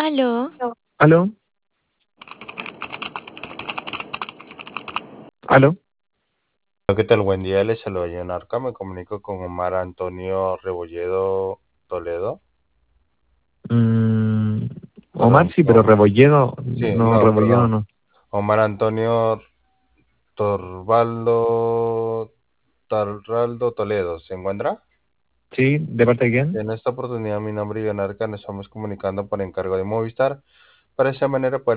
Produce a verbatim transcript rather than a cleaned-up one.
Aló, ¿Aló? ¿Aló? Hola, ¿qué tal? Buen día, les saluda John Arca. Me comunico con Omar Antonio Rebolledo Toledo. Mm, Omar Perdón, sí, pero no. Rebolledo, Sí, no, no, Rebolledo perdón. no. Omar Antonio Torvaldo Tarraldo Toledo. ¿Se encuentra? ¿Sí? ¿De parte de quién? En esta oportunidad, mi nombre es John Arca. Nos estamos comunicando por encargo de Movistar. Para esa manera, poder